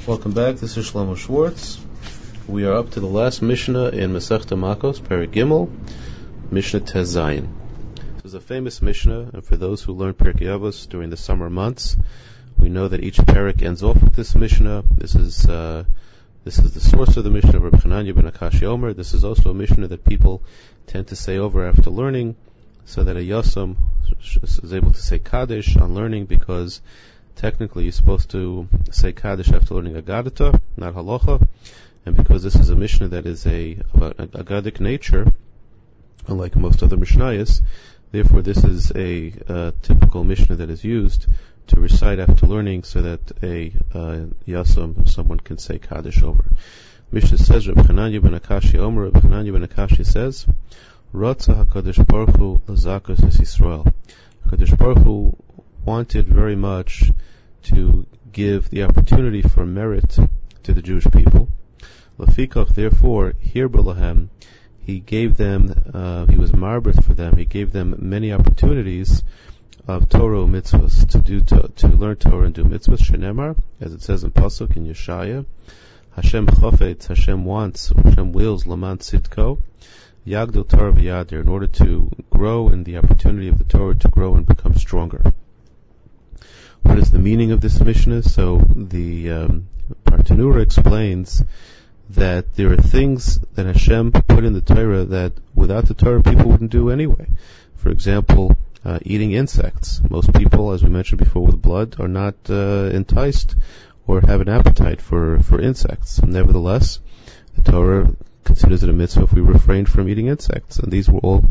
Welcome back. This is Shlomo Schwartz. We are up to the last Mishnah in Masechta Makos, Perek Gimel, Mishnah Tez Zayin. This is a famous Mishnah, and for those who learn Pirkei Avos during the summer months, we know that each Perek ends off with this Mishnah. This is the source of the Mishnah of Reb Chananya ben Akashi Omer. This is also a Mishnah that people tend to say over after learning, so that a Yosem is able to say Kaddish on learning, because technically you're supposed to say Kaddish after learning Agadata, not Halacha, and because this is a Mishnah that is about Agadic nature, unlike most other Mishnayos, therefore this is a typical Mishnah that is used to recite after learning, so that a Yasam, someone can say Kaddish over. Mishnah says, Reb Chananya ben Akashi Omer, Reb Chananya ben Akashi says, Ratza HaKadosh Baruch Hu l'zakos es Yisrael. HaKadosh Baruch Hu wanted very much to give the opportunity for merit to the Jewish people. Lafikach, therefore, Hirba Lahem, he gave them, he was marbeth for them, he gave them many opportunities of Torah mitzvahs, to learn Torah and do mitzvahs. Shenemar, as it says in Pasuk in Yeshaya, Hashem chafetz, Hashem wants, Hashem wills, Laman Tzidko, Yagdil Torah v'yadir, in order to grow in the opportunity of the Torah to grow and become stronger. What is the meaning of this Mishnah? So the Bartanura explains that there are things that Hashem put in the Torah that without the Torah people wouldn't do anyway. For example, eating insects. Most people, as we mentioned before with blood, are not enticed or have an appetite for insects. Nevertheless, the Torah considers it a mitzvah if we refrain from eating insects. And these were all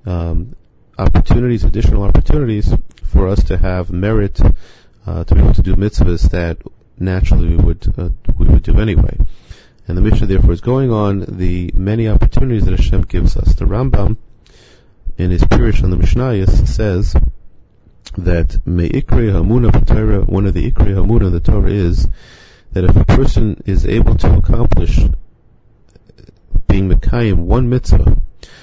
additional opportunities for us to have merit, to be able to do mitzvahs that naturally we would do anyway. And the Mishnah therefore is going on the many opportunities that Hashem gives us. The Rambam, in his Pirush on the Mishnayos, says that Me'ikri Hamuna b'Torah, one of the Ikri Hamuna of the Torah is that if a person is able to accomplish being Mekayim one mitzvah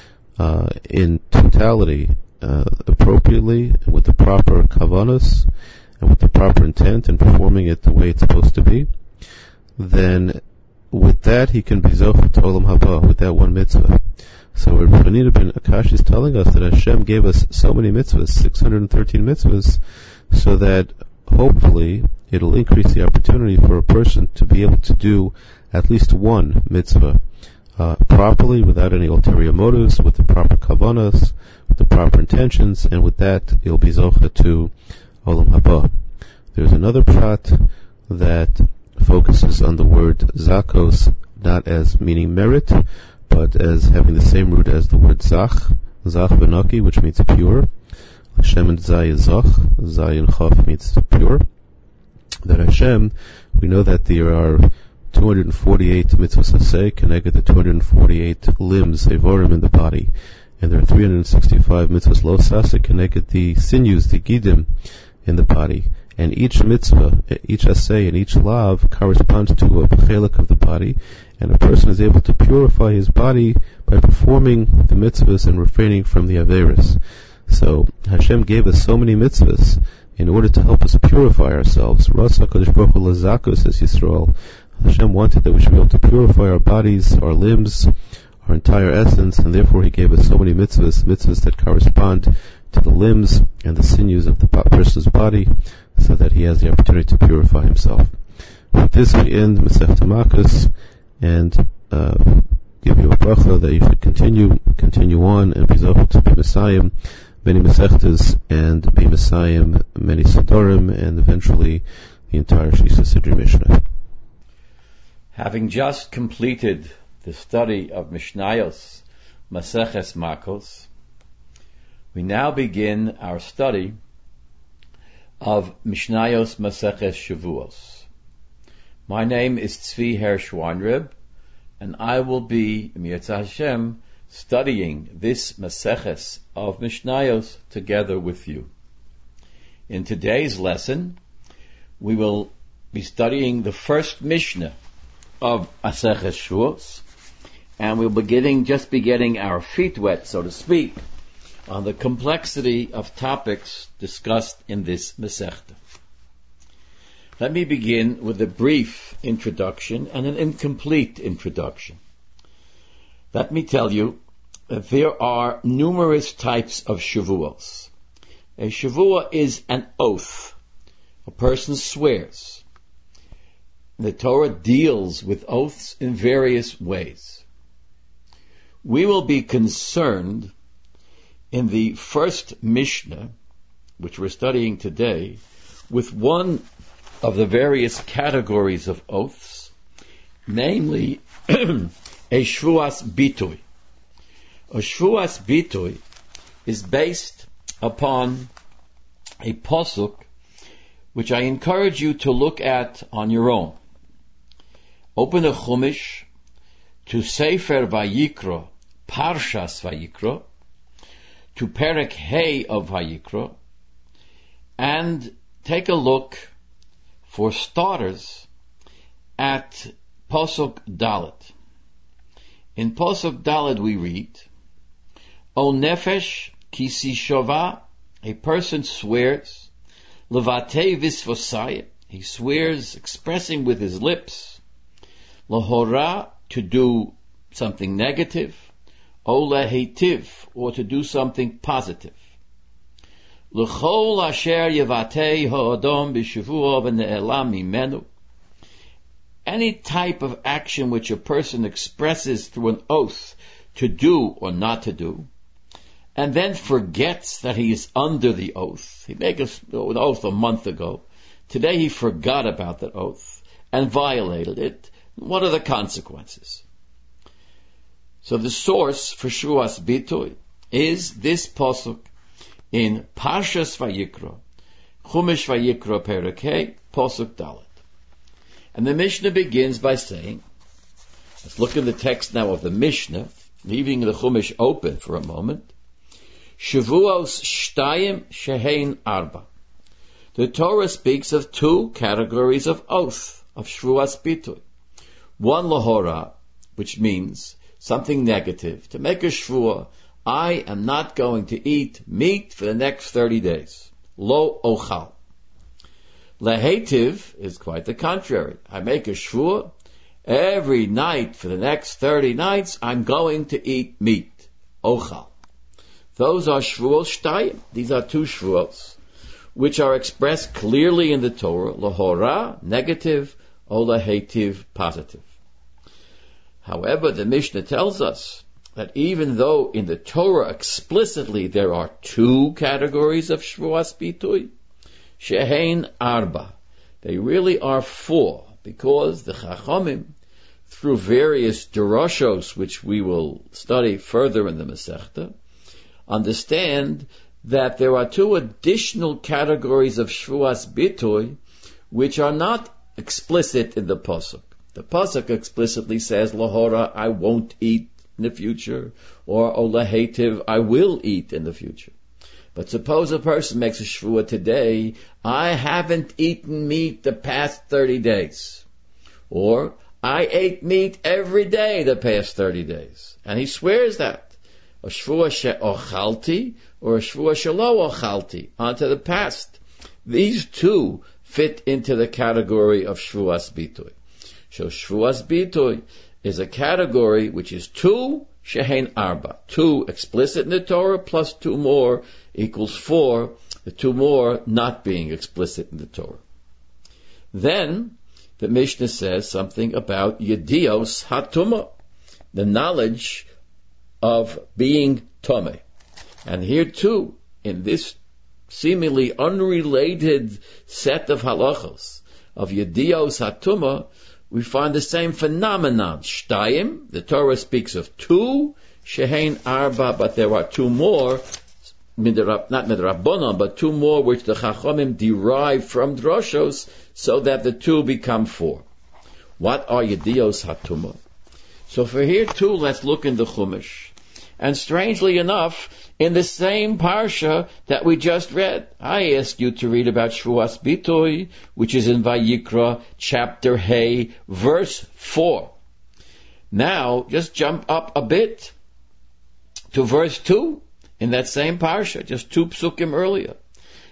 in totality, appropriately, with the proper kavanos, and with the proper intent, and performing it the way it's supposed to be, then with that he can be zocheh to Olam Haba, with that one mitzvah. So Reb Chananya ben Akashi is telling us that Hashem gave us so many mitzvahs, 613 mitzvahs, so that hopefully it'll increase the opportunity for a person to be able to do at least one mitzvah properly, without any ulterior motives, with the proper kavanas, with the proper intentions, and with that he'll be zocheh to Olam Haba. There's another pshat that focuses on the word zakos, not as meaning merit, but as having the same root as the word zach benaki, which means pure. Hashem and Zay is zach, Zay and chaf means pure. That Hashem, we know that there are 248 mitzvahs aseh, connected to 248 limbs, evorim, in the body. And there are 365 mitzvahs lo saseh, connected the sinews, the gidim, in the body. And each mitzvah, each aseh, and each lav corresponds to a chelik of the body, and a person is able to purify his body by performing the mitzvahs and refraining from the averis. So Hashem gave us so many mitzvahs in order to help us purify ourselves. Rasa HaKadosh Baruch Hu l'zakos es Yisrael. Hashem wanted that we should be able to purify our bodies, our limbs, our entire essence, and therefore He gave us so many mitzvahs that correspond to the limbs and the sinews of the person's body, so that he has the opportunity to purify himself. With this, we end Masechta Makos, and give you a bracha that you should continue on, and be zocheh to be Messiah, many Masechtas, and be Messiah, many Sidorim, and eventually the entire Shisa Sidri Mishnah. Having just completed the study of Mishnayos Maseches Makos, we now begin our study of Mishnayos Maseches Shavuos. My name is Tzvi Hersh Weinreb, and I will be, Mirza Hashem, studying this Maseches of Mishnayos together with you. In today's lesson, we will be studying the first Mishnah of Maseches Shavuos, and we'll be getting our feet wet, so to speak, on the complexity of topics discussed in this Masechta. Let me begin with a brief introduction and an incomplete introduction. Let me tell you that there are numerous types of Shavuos. A Shavua is an oath. A person swears. The Torah deals with oaths in various ways. We will be concerned in the first Mishnah, which we're studying today, with one of the various categories of oaths, namely a Shvuas Bitoy. A Shvuas Bitoy is based upon a pasuk which I encourage you to look at on your own. Open a Chumash to Sefer Vayikra, Parshas Vayikra, to Perek Hey of Vayikra, and take a look, for starters, at Pasuk Dalet. In Pasuk Dalet we read, O Nefesh Kisi Shova, a person swears, Levatei Visvosai, he swears expressing with his lips, Lahora, to do something negative, O Lehetiv, or to do something positive. L'chol asher yevatei ha'adam b'shavua v'ne'elam mimenu. Any type of action which a person expresses through an oath to do or not to do, and then forgets that he is under the oath. He made an oath a month ago. Today he forgot about that oath and violated it. What are the consequences? So the source for Shvuas Bitoy is this pasuk in Parshas Vayikra, Chumash Vayikra Perek Hey, pasuk Dalet. And the Mishnah begins by saying, let's look at the text now of the Mishnah, leaving the Chumash open for a moment. Shavuos Shtayim Shehein Arba. The Torah speaks of two categories of oath, of Shvuas Bitoy. One Lahora, which means something negative, to make a Shvuah, I am not going to eat meat for the next 30 days. Lo ochal. Lehetiv is quite the contrary. I make a Shvuah, every night for the next 30 nights, I'm going to eat meat. Ochal. Those are Shvuos Shtayim. These are two Shvuos, which are expressed clearly in the Torah. Lahora, negative, O lehetiv, positive. However, the Mishnah tells us that even though in the Torah explicitly there are two categories of Shvuas Bitoy, Shehein Arba, they really are four, because the Chachamim, through various Doroshos, which we will study further in the Masechta, understand that there are two additional categories of Shvuas Bitoy which are not explicit in the Pasuk. The Pasuk explicitly says, Lahora, I won't eat in the future, or Olahetiv, I will eat in the future. But suppose a person makes a Shvuah today, I haven't eaten meat the past 30 days. Or, I ate meat every day the past 30 days. And he swears that. A Shvuah she'ochalti, or a Shvuah she'lo ochalti, onto the past. These two fit into the category of Shvuas Bitoy. So Shvuas Bitoy is a category which is two Shehein Arba, two explicit in the Torah plus two more equals four, the two more not being explicit in the Torah. Then the Mishnah says something about Yedios HaTumah, the knowledge of being Tomei. And here too, in this seemingly unrelated set of halachos of Yedios HaTumah, we find the same phenomenon. Shtayim, the Torah speaks of two, Shehein Arba, but there are two more, not Midrabbanan, but two more which the Chachamim derive from Droshos, so that the two become four. What are Yedios HaTumah? So for here too, let's look in the Chumash. And strangely enough, in the same parsha that we just read, I asked you to read about Shvuas Bitoy, which is in Vayikra, chapter Hey, verse 4. Now, just jump up a bit to verse 2 in that same parsha, just two psukim earlier.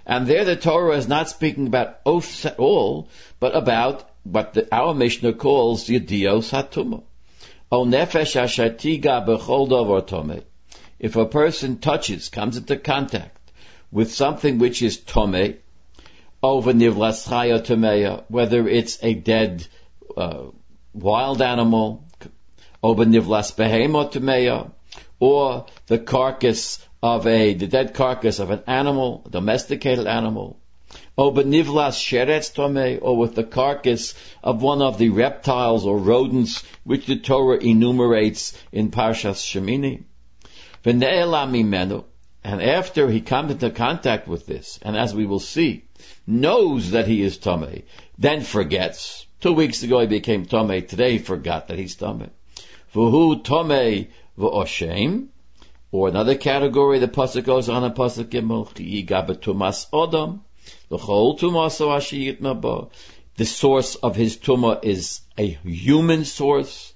And there the Torah is not speaking about oaths at all, but about what our Mishnah calls Yedios HaTumah. O nefesh asher tiga b'chol davar tomei. If a person comes into contact with something which is tomei, over nivlas chaya tomeya, whether it's a dead wild animal, over nivlas behema tomeya, or the dead carcass of an animal, a domesticated animal, over nivlas sheretz tomei, or with the carcass of one of the reptiles or rodents which the Torah enumerates in Parshas Shemini. V'ne'elam mimenu, and after he comes into contact with this, and as we will see, knows that he is Tomei, then forgets. 2 weeks ago he became Tomei, today he forgot that he's Tomei. V'hu Tomei v'oshem, or another category, the pasuk goes on in pasuk Gimel, Yiga b'tumas odom, l'chol tumaso asher yitma bo. The source of his tumah is a human source.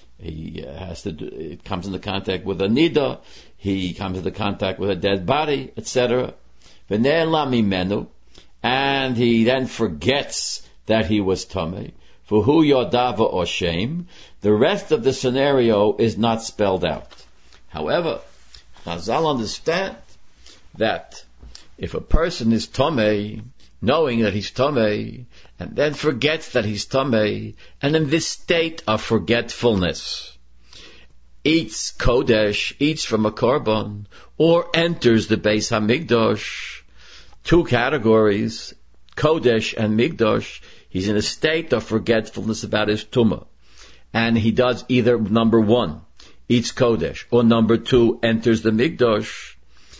It comes into contact with a nida, he comes into contact with a dead body, etc. And he then forgets that he was tamei. For who yodava or shame, the rest of the scenario is not spelled out. However, Chazal understand that if a person is tamei, knowing that he's tamei, and then forgets that he's tamei, and in this state of forgetfulness, eats kodesh, eats from a korban, or enters the Beis Hamikdash, 2 categories, kodesh and mikdash, he's in a state of forgetfulness about his tumah. And he does either, number 1, eats kodesh, or number 2, enters the mikdash.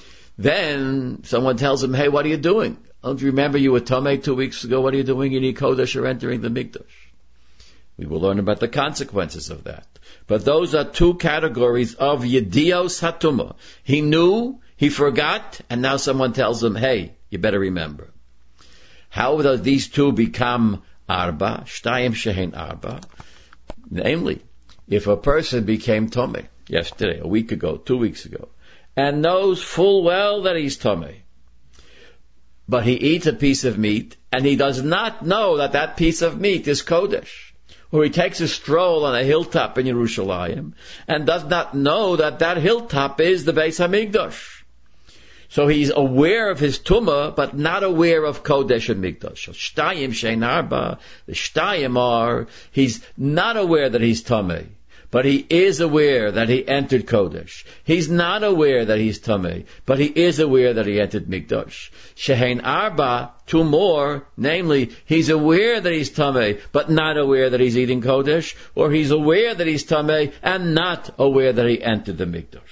Then someone tells him, hey, what are you doing? Don't you remember you were tamei 2 weeks ago? What are you doing? You need kodesh or entering the mikdash. We will learn about the consequences of that. But those are 2 categories of Yedios HaTumah. He knew, he forgot, and now someone tells him, hey, you better remember. How do these 2 become arba? Shtayim shehein arba. Namely, if a person became tamei yesterday, a week ago, 2 weeks ago, and knows full well that he's tamei, but he eats a piece of meat, and he does not know that that piece of meat is kodesh, or he takes a stroll on a hilltop in Yerushalayim, and does not know that that hilltop is the Beis Hamikdash. So he's aware of his tumah, but not aware of kodesh and mikdash. Shtayim shein arba, the shtayim are, he's not aware that he's tamei, but he is aware that he entered kodesh. He's not aware that he's tamei, but he is aware that he entered mikdash. Shein arba, 2 more, namely, he's aware that he's tamei, but not aware that he's eating kodesh, or he's aware that he's tamei, and not aware that he entered the mikdash.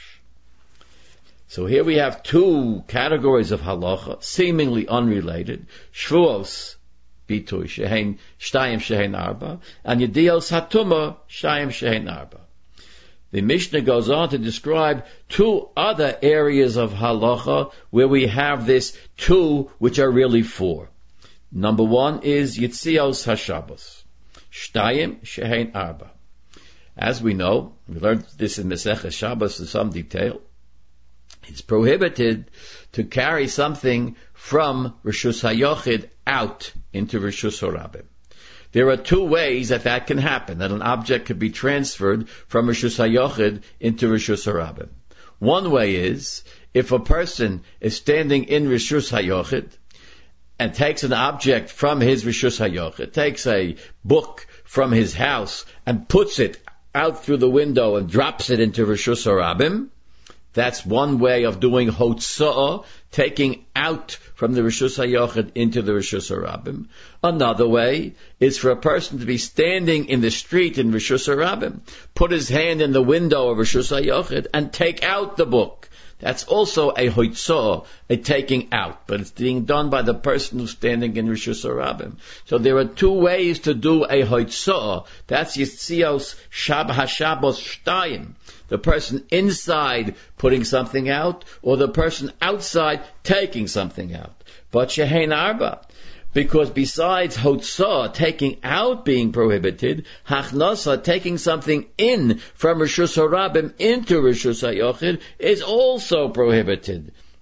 So here we have 2 categories of halacha, seemingly unrelated. Shvuos, bitui, shtayim shehein arba, and Yedios HaTumah, shtayim shehein arba. The Mishnah goes on to describe 2 other areas of halacha where we have this 2, which are really 4. Number 1 is Yitzios HaShabbos, shtayim shehein arba. As we know, we learned this in Maseches Shabbos in some detail. It's prohibited to carry something from Rishus HaYochid out into Rishus HaRabim. There are 2 ways that can happen, that an object could be transferred from Rishus HaYochid into Rishus HaRabim. One way is, if a person is standing in Rishus HaYochid and takes an object from his Rishus HaYochid, takes a book from his house and puts it out through the window and drops it into Rishus HaRabim, that's one way of doing hotza'ah, taking out from the Rishus HaYochid into the Rishus HaRabim. Another way is for a person to be standing in the street in Rishus HaRabim, put his hand in the window of Rishus HaYochid and take out the book. That's also a hotza'ah, a taking out, but it's being done by the person who's standing in Rishus HaRabim. So there are 2 ways to do a hotza'ah. That's Yitzios HaShabbos Shtayim. The person inside putting something out, or the person outside taking something out. But shehein arba, because besides hotzah, taking out being prohibited, hachnasa, taking something in from Rishus HaRabim into Rishus HaYochid, is also prohibited.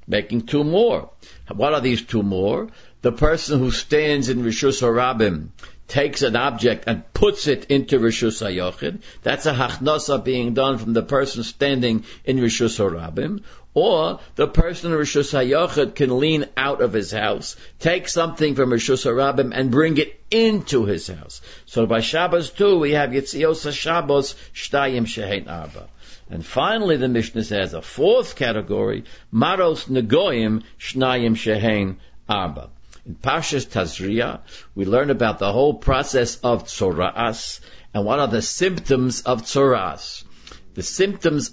making two more. What are these two more? The person who stands in Rishus HaRabim takes an object and puts it into Rishus HaYochid. That's a hachnosa being done from the person standing in Rishus HaRabim. Or the person in Rishus HaYochid can lean out of his house, take something from Rishus HaRabim and bring it into his house. So by Shabbos too, we have Yitzios HaShabbos Shtayim Shehein Arba. And finally the Mishnah says a fourth category, Maros Negoyim Shnayim Shehein Arba. In Parshas Tazria, we learn about the whole process of tzoras and what are the symptoms of tzoras. The symptoms,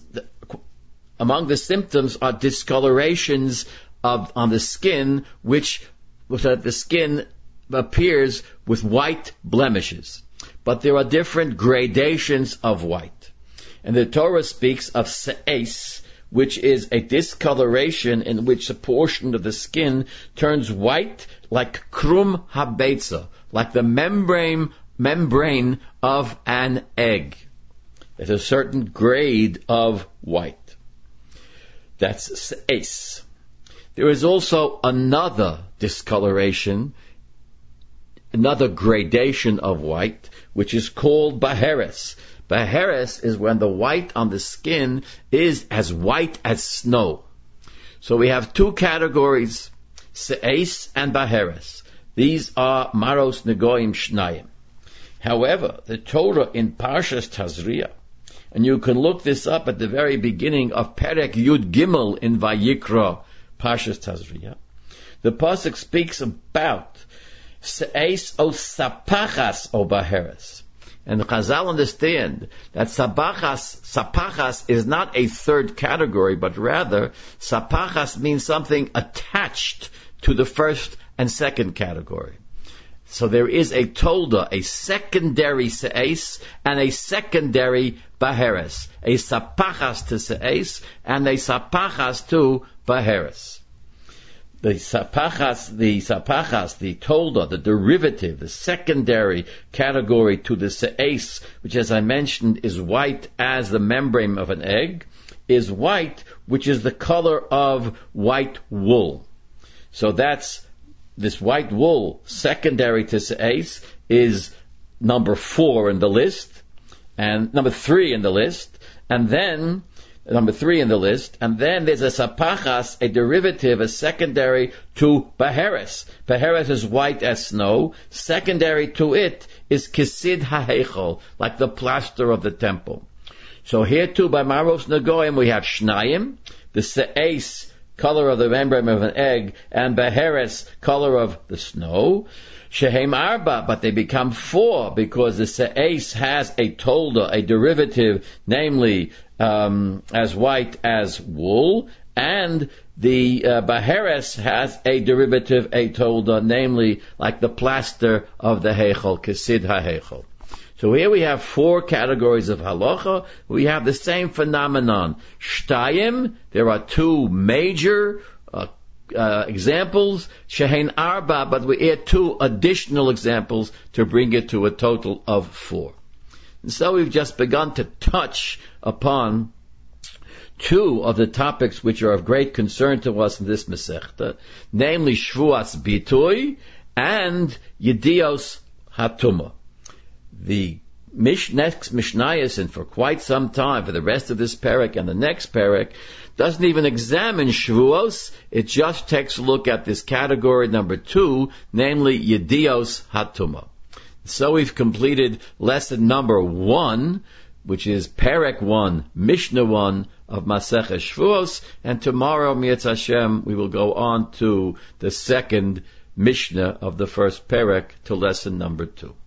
among the symptoms are discolorations on the skin, which the skin appears with white blemishes. But there are different gradations of white. And the Torah speaks of se'es, which is a discoloration in which a portion of the skin turns white like krum habetza, like the membrane of an egg. There's a certain grade of white. That's se'es. There is also another discoloration, another gradation of white, which is called baheres. Baheres is when the white on the skin is as white as snow. So we have two categories, se'es and baheres. These are maros negoim shnayim. However, the Torah in Parshas Tazria, and you can look this up at the very beginning of Perek Yud Gimel in Vayikra, Parshas Tazria, the pasuk speaks about se'es o sapachas o baheres. And Chazal understand that sapachas is not a third category, but rather sapachas means something attached to the first and second category. So there is a tolda, a secondary se'es and a secondary baheres, a sapachas to se'es and a sapachas to baheres. The sapachas, the tolda, the derivative, the secondary category to the se'es, which as I mentioned is white as the membrane of an egg, is white, which is the color of white wool. So that's this white wool, secondary to se'es, is number 4 in the list, and number 3 in the list, and then number 3 in the list, and then there's a sapachas, a derivative, a secondary to baheres. Baheres is white as snow. Secondary to it is kisid ha'heichol, like the plaster of the temple. So here too, by maros negoim, we have shnayim, the se'es, color of the membrane of an egg, and baheres, color of the snow. Shehem arba, but they become 4 because the se'es has a tolda, a derivative, namely as white as wool, and the baheres has a derivative, a tolda, namely like the plaster of the heichel, kesid ha-heichel. So here we have 4 categories of halacha. We have the same phenomenon. Shtayim, there are 2 major examples, shehein arba, but we add 2 additional examples to bring it to a total of 4. And so we've just begun to touch upon 2 of the topics which are of great concern to us in this Masechta, namely Shvuas Bitui and Yedios Hatuma. The next Mishnayos, and for quite some time, for the rest of this parak and the next parak, doesn't even examine Shvuos, it just takes a look at this category number 2, namely Yedios Hatuma. So we've completed lesson number 1, which is Perek 1, Mishnah 1 of Masechah Shvuos, and tomorrow, Mi'etz Hashem, we will go on to the second Mishnah of the first Perek to lesson number 2.